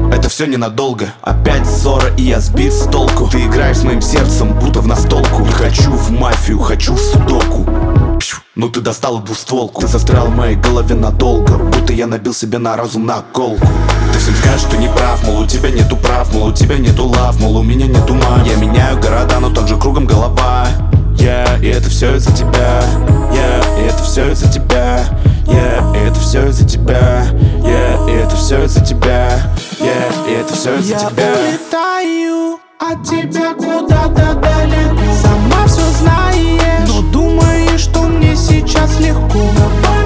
это все ненадолго. Опять ссора, и я сбит с толку. Ты играешь с моим сердцем, будто в настолку. Хочу в мафию, хочу в судоку. Ну ты достала двустволку. Ты застрял в моей голове надолго, будто я набил себе на разум наколку. Ты всем скажешь, что не прав, мол, у тебя нету прав, мол, у тебя нету лав, мол, у меня нету ума. Я меняю города, но также кругом голова. И это все из-за тебя. И это все из-за тебя. И это все из-за тебя. И это все из-за тебя. И это все из-за тебя. Я улетаю от тебя куда-то далеко, сама все знаешь, но думаешь, что мне сейчас легко.